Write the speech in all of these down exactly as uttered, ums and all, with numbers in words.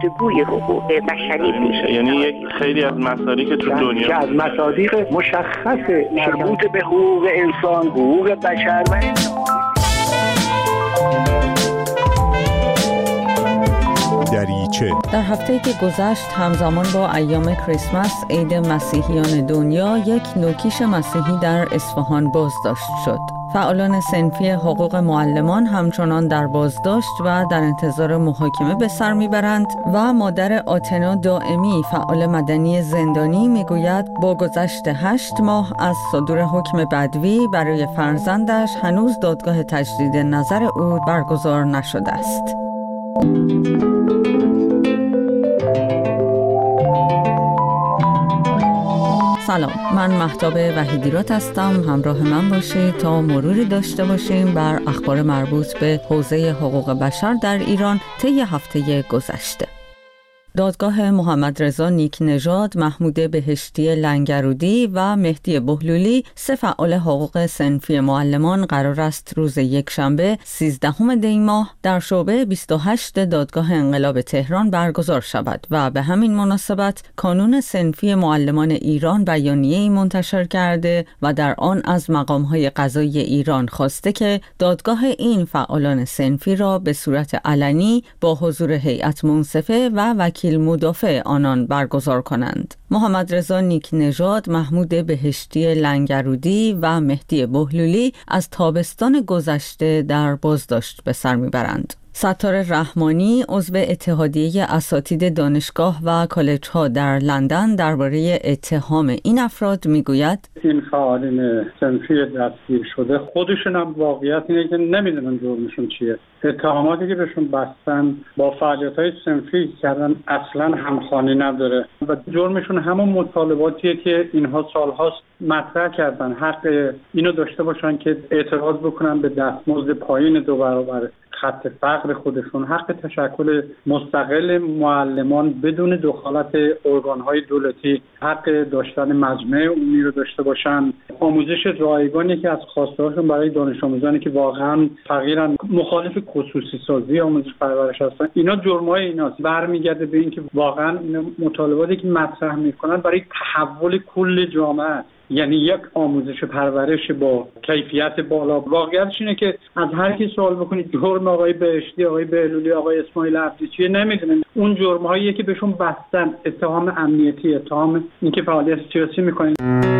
گفتگوی حقوق بشری میشه. یعنی یک خیلی از مصادیق که تو دنیا که از مصادیق مشخص مربوط به حقوق انسان، حقوق بشر و دریچه. در هفته‌ای که گذشت همزمان با ایام کریسمس عید مسیحیان دنیا یک نوکیش مسیحی در اصفهان بازداشت شد. فعالان صنفی حقوق معلمان همچنان در بازداشت و در انتظار محاکمه به سر میبرند و مادر آتنا دائمی فعال مدنی زندانی میگوید با گذشت هشت ماه از صدور حکم بدوی برای فرزندش هنوز دادگاه تجدید نظر او برگزار نشده است. سلام، من مهتاب وحیدیرات هستم. همراه من باشید تا مروری داشته باشیم بر اخبار مربوط به حوزه حقوق بشر در ایران طی هفته گذشته. دادگاه محمد رضا نیک نژاد، محمود بهشتی لنگرودی و مهدی بهلولی، سه فعال حقوق صنفی معلمان قرار است روز یکشنبه سیزدهم دی ماه در شعبه بیست و هشت دادگاه انقلاب تهران برگزار شود و به همین مناسبت کانون صنفی معلمان ایران بیانیه‌ای منتشر کرده و در آن از مقام‌های قضایی ایران خواسته که دادگاه این فعالان صنفی را به صورت علنی با حضور هیئت منصفه و وکیل مدافع آنان برگزار کنند. محمد رضا نیک نژاد، محمود بهشتی لنگرودی و مهدی بهلولی از تابستان گذشته در بازداشت به سر میبرند. ستار رحمانی، عضو اتحادیه اساتید دانشگاه و کالج‌ها در لندن، درباره اتهام این افراد میگوید: این فعالین صنفی دستگیر شده خودشون هم واقعیت اینه که نمیدونن جرمشون چیه. اتهاماتی که بهشون بستن با فعالیت‌های صنفی کردن اصلا همخوانی نداره و جرمشون همون مطالباتیه که اینها سال‌هاست مطرح کردن. حق اینو داشته باشن که اعتراض بکنن به دستمزد پایین دو برابر خط فقر خودشون، حق تشکل مستقل معلمان بدون دخالت ارگان‌های دولتی، حق داشتن مجمع عمومی رو داشته باشن، آموزش رایگانی که از خواسته‌هاشون برای دانش آموزانی که واقعا فقیرن، مخالف خصوصی سازی آموزش پرورش هستن. اینا جرمای ایناست. برمیگرده به اینکه واقعا اینا مطالباتی که مطرح میکنن برای تحول کل جامعه، یعنی یک آموزش پرورش با کیفیت بالا. واقعیتش اینه که از هر کی سوال بکنید جرم آقای بهشتی، آقای بهلولی، آقای اسماعیل عبدی چیه نمیدونن. اون جرم‌هایی که بهشون بستن، اتهام امنیتی، اتهام اینکه فعالیت سیاسی میکنن.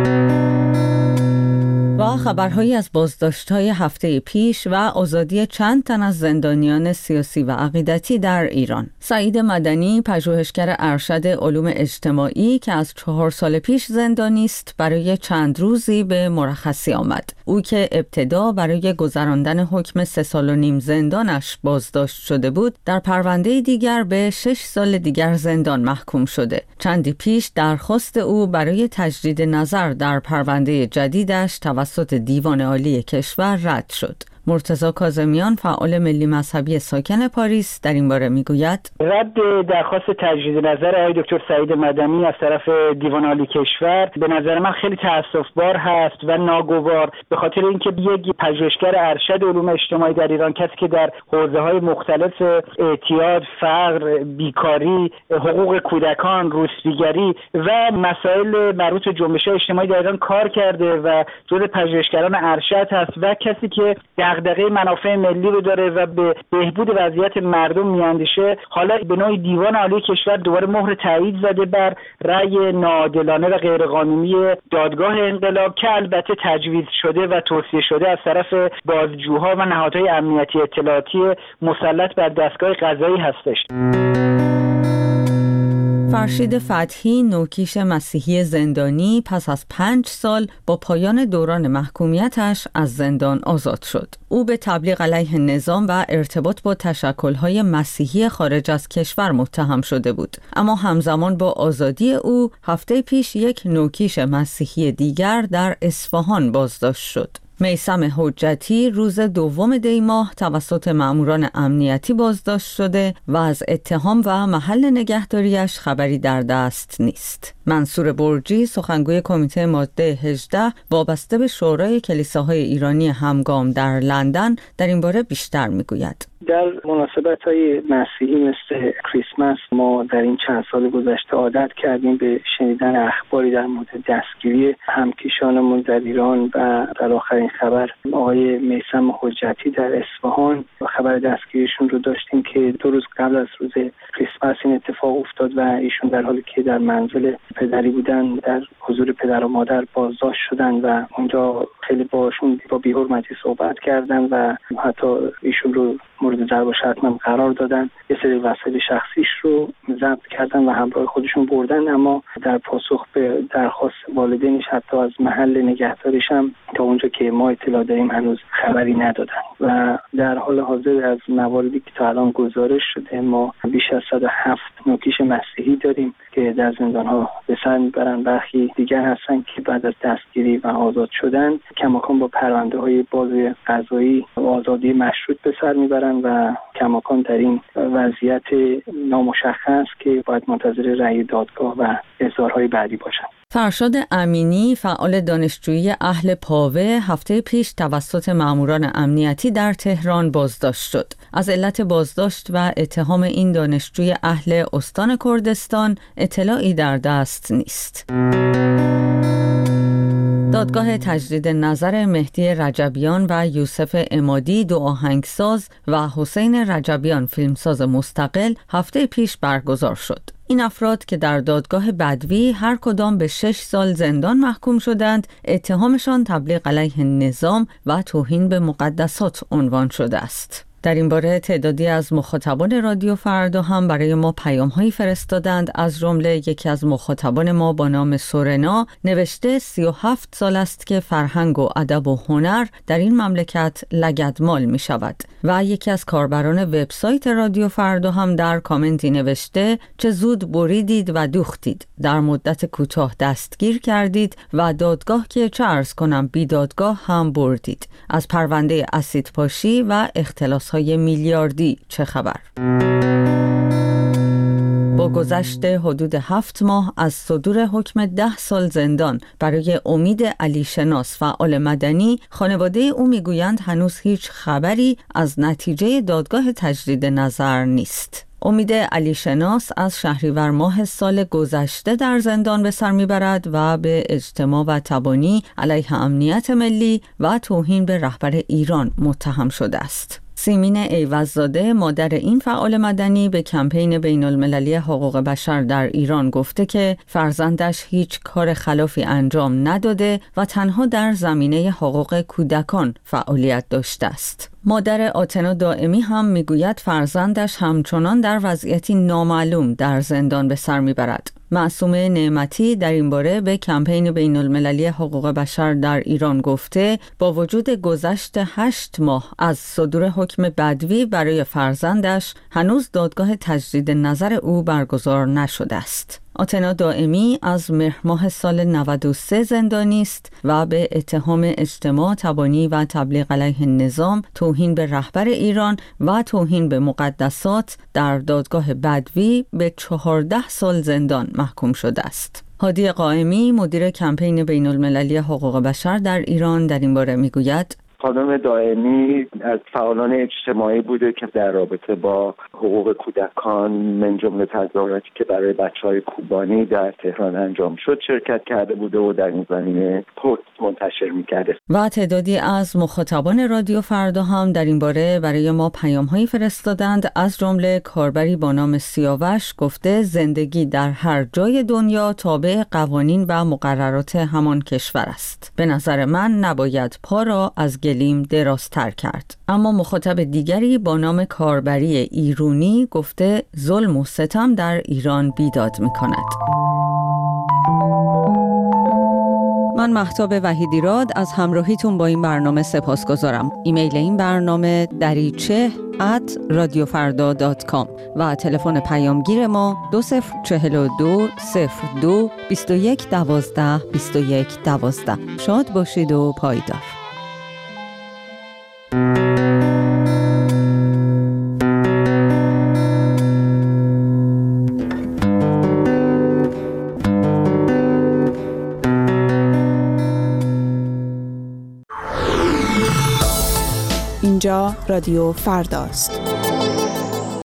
و خبرهایی از بازداشت‌های هفته پیش و آزادی چند تن از زندانیان سیاسی و عقیدتی در ایران. سعید مدنی، پژوهشگر ارشد علوم اجتماعی که از چهار سال پیش زندانی است، برای چند روزی به مرخصی آمد. او که ابتدا برای گذراندن حکم سه سال و نیم زندانش بازداشت شده بود، در پرونده دیگر به شش سال دیگر زندان محکوم شده. چندی پیش درخواست او برای تجدید نظر در پرونده جدیدش توسط دیوان عالی کشور رد شد. مرتضی کاظمیان، فعال ملی مذهبی ساکن پاریس، در این باره میگوید: رد درخواست تجدید نظر آقای دکتر سعید مدنی از طرف دیوان عالی کشور به نظر من خیلی تأسف‌بار هست و ناگوار، به خاطر اینکه یک پژوهشگر ارشد علوم اجتماعی در ایران، کسی که در حوزه‌های مختلف اعتیاد، فقر، بیکاری، حقوق کودکان، روسپیگری و مسائل مربوط به جنبش اجتماعی در ایران کار کرده و جزو پژوهشگران ارشد هست و کسی که دغدغه منافع ملی رو داره و به بهبود وضعیت مردم میاندیشه، حالا به نوعی دیوان عالی کشور دوباره مهر تایید زده بر رأی ناعادلانه و غیرقانونی دادگاه انقلاب که البته تجویز شده و توصیه شده از طرف بازجوها و نهادهای امنیتی اطلاعاتی مسلط بر دستگاه قضایی هستش. فرشید فتحی، نوکیش مسیحی زندانی، پس از پنج سال با پایان دوران محکومیتش از زندان آزاد شد. او به تبلیغ علیه نظام و ارتباط با تشکل‌های مسیحی خارج از کشور متهم شده بود. اما همزمان با آزادی او، هفته پیش یک نوکیش مسیحی دیگر در اصفهان بازداشت شد. میثم حجتی روز دوم دی ماه توسط مأموران امنیتی بازداشت شده و از اتهام و محل نگهداریش خبری در دست نیست. منصور برجی سخنگوی کمیته ماده هجده وابسته به شورای کلیساهای ایرانی همگام در لندن در این باره بیشتر میگوید. در مناسبت‌های مسیحی مثل کریسمس ما در این چند سال گذشته عادت کردیم به شنیدن اخباری در مورد دستگیری همکیشانمون در ایران و در آخرین خبر آقای میثم حجتی در اصفهان و خبر دستگیریشون رو داشتیم که دو روز قبل از روز کریسمس این اتفاق افتاد و ایشون در حالی که در منزل پدری بودن در حضور پدر و مادر بازداشت شدن و اونجا خیلی باشون با بی‌حرمتی صحبت کردن و حتی ایشون رو مورد ضرب و شتم قرار دادن. یه سری وسایل شخصیش رو ضبط کردن و همراه خودشون بردن، اما در پاسخ به درخواست والدینش حتی از محل نگهداریش هم تا اونجا که ما اطلاع داریم هنوز خبری ندادن و در حال حاضر از مواردی که تا الان گزارش شده ما بیش از صد و هفت نوکیش مسیحی داریم که در زندان‌ها به سر میبرن. برخی دیگر هستن که بعد از دستگیری و آزاد شدن کماکان با پرونده‌های باز قضایی و آزادی مشروط به سر میبرن و کماکان در این وضعیت نامشخص که باید منتظر رأی دادگاه و اظهارهای بعدی باشن. فرشاد امینی فعال دانشجویی اهل پاوه هفته پیش توسط مأموران امنیتی در تهران بازداشت شد. از علت بازداشت و اتهام این دانشجوی اهل استان کردستان اطلاعی در دست نیست. دادگاه تجدید نظر مهدی رجبیان و یوسف عمادی دو آهنگساز و حسین رجبیان فیلمساز مستقل هفته پیش برگزار شد. این افراد که در دادگاه بدوی هر کدام به شش سال زندان محکوم شدند، اتهامشان تبلیغ علیه نظام و توهین به مقدسات عنوان شده است. در این باره تعدادی از مخاطبان رادیو فردا هم برای ما پیام‌هایی فرستادند. از جمله یکی از مخاطبان ما با نام سورنا نوشته سی و هفت سال است که فرهنگ و ادب و هنر در این مملکت لگدمال می شود. و یکی از کاربران وبسایت رادیو فردا هم در کامنتی نوشته چه زود بریدید و دوختید، در مدت کوتاه دستگیر کردید و دادگاه که چه عرض کنم بی دادگاه هم بردید. از پرونده اسید پاشی و اختلاس های میلیاردی چه خبر؟ با گذشت حدود هفت ماه از صدور حکم ده سال زندان برای امید علی شناس فعال مدنی، خانواده او میگویند هنوز هیچ خبری از نتیجه دادگاه تجدید نظر نیست. امید علی شناس از شهریور ماه سال گذشته در زندان به سر میبرد و به اجتماع و تبانی علیه امنیت ملی و توهین به رهبر ایران متهم شده است. سیمین ایوززاده مادر این فعال مدنی به کمپین بین المللی حقوق بشر در ایران گفته که فرزندش هیچ کار خلافی انجام نداده و تنها در زمینه حقوق کودکان فعالیت داشته است. مادر آتنا دائمی هم میگوید فرزندش همچنان در وضعیتی نامعلوم در زندان به سر میبرد. معصومه نعمتی در این باره به کمپین بین المللی حقوق بشر در ایران گفته با وجود گذشت هشت ماه از صدور حکم بدوی برای فرزندش هنوز دادگاه تجدید نظر او برگزار نشده است. آتنا دائمی از مهر ماه سال نود و سه زندانی است و به اتهام اجتماع تبانی و تبلیغ علیه نظام، توهین به رهبر ایران و توهین به مقدسات در دادگاه بدوی به چهارده سال زندان محکوم شده است. هادی قائمی مدیر کمپین بین المللی حقوق بشر در ایران در این باره میگوید خانم دائمی از فعالان اجتماعی بوده که در رابطه با حقوق کودکان من جمله تظاهراتی که برای بچه‌های کوبانی در تهران انجام شد شرکت کرده بوده و در این زمینه پست منتشر می‌کرده. و تعدادی از مخاطبان رادیو فردا هم در این باره برای ما پیام‌هایی فرستادند. از جمله کاربری با نام سیاوش گفته زندگی در هر جای دنیا تابع قوانین و مقررات همان کشور است. به نظر من نباید پا را از گلیم درازتر کرد. اما مخاطب دیگری با نام کاربری ایرونی گفته ظلم و ستم در ایران بیداد می کند. من مهتاب وحیدیراد از همراهیتون با این برنامه سپاسگزارم. ایمیل این برنامه دریچه ات رادیو فردا دات کام و تلفن پیامگیر ما دو صفر چهل و دو صفر دو بیست و یک دوازده بیست و یک دوازده. شاد باشید و پایدار. رادیو فرداست.